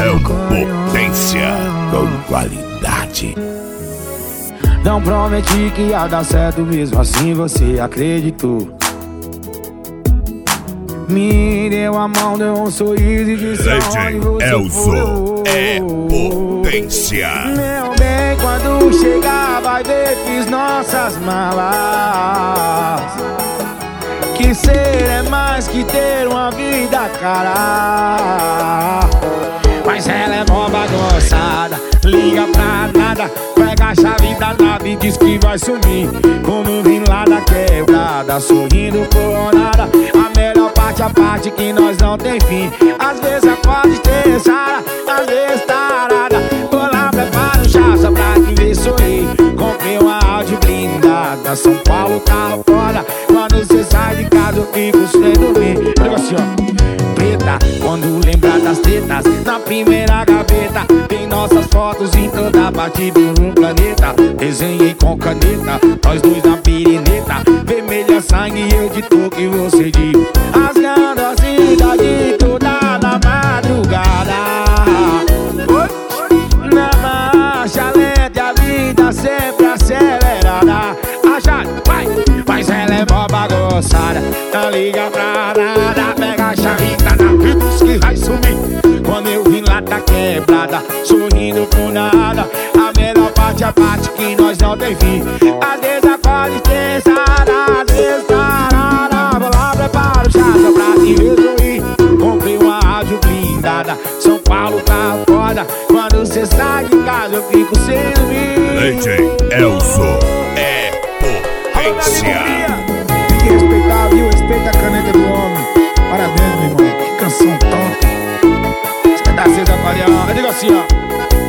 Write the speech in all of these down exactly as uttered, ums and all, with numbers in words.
É o Potência com qualidade. Não prometi que ia dar certo, mesmo assim você acreditou. Me deu a mão, deu um sorriso e disse aonde você Elzo é Potência. Meu bem, quando chegar vai ver, fiz nossas malas. Que ser é mais que ter uma vida, cara. Mas ela é mó bagunçada, liga pra nada, pega a chave da nave e diz que vai sumir. Como eu vim lá da quebrada, sorrindo por nada. A melhor parte, a parte que nós não tem fim. Às vezes acorda estressada, às vezes tarada. Vou lá, prepara um chá só pra te ver sorrir. Comprei uma Audi blindada, São Paulo carro foda. Quando você sai de casa eu fico sem dormir. Olha assim, ó. Preta, quando lembrar das tetas, na primeira gaveta tem nossas fotos em toda parte do planeta. Desenhei com caneta, nós dois na pirineta. Vermelha sangue, eu de toque e você de rasgando a cidade toda na madrugada. Oi? Na marcha lenta, a vida sempre acelerada. Acha, vai, mas ela é mó bagunçada, não liga pra nada, pega a chave da nave, diz que vai sumir. Quando eu vim lá da quebrada, sorrindo por nada. A melhor parte é a parte que nós não tem fim. Às vezes acorda estressada, às vezes tarada. Vou lá, prepara o chá só pra te ver sorrir. Comprei uma rádio blindada, São Paulo tá foda. Quando cê sai de casa eu fico sem dormir. D J Elzo é Potência. Tem que respeitar, viu? Respeita a caneta do homem. Parabéns, meu irmão. Que canção top. César Mariano, eu digo assim, ó.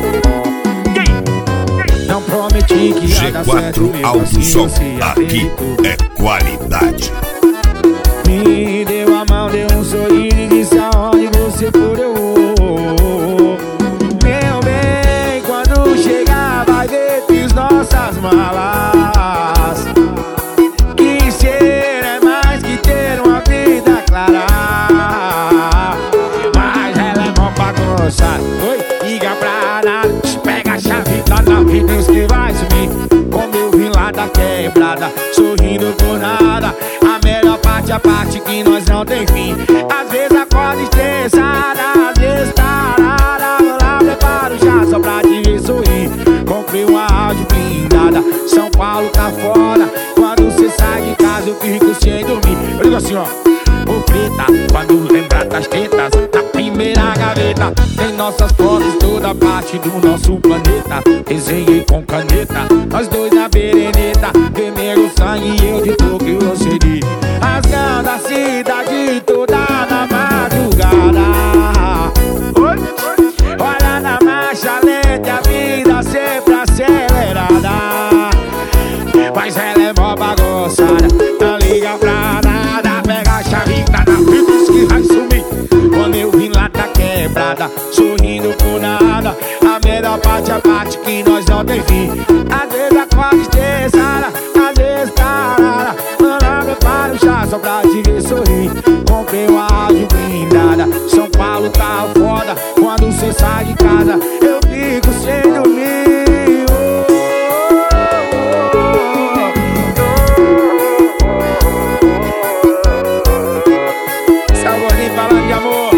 Não prometi que ia dar certo, G quatro Autosom, aqui é qualidade. Me deu a mão, deu um sorriso e disse aonde você for eu vou. Meu bem, quando chegar vai ver, fiz nossas malas. Que ser é mais que ter uma vida clara. Oi, liga pra nada, pega a chave da nave, diz que vai sumir. Como eu vim lá da quebrada, sorrindo por nada. A melhor parte, a parte que nós não tem fim. Às vezes acorda estressada, às vezes tarada. Vou lá, prepara o chá só pra te ver sorrir. Comprei uma Audi blindada, São Paulo tá foda. Quando cê sai de casa eu fico sem dormir. Eu digo assim, ó. Ô preta, quando lembrar das tetas, na primeira gaveta tem nossas fotos toda parte do nosso planeta. Desenhei com caneta, nós dois na bereneta. Vermelho sangue e eu de toque e você de rasgando a cidade toda na madrugada. Oi? Olha na marcha lenta, a vida sempre acelerada. Mas ela é mó bagunçada, não liga pra nada, pega a chave da nave, diz que vai sumir. Quando eu vim lá da quebrada, sorrindo por nada. A melhor parte é a parte que nós não tem fim. Às vezes acorda estressada, às vezes tarada. Mano, prepara o chá só pra te ver sorrir. Comprei uma Audi blindada, São Paulo tá foda. Quando cê sai de casa eu fico sem dormir. Falando de amor.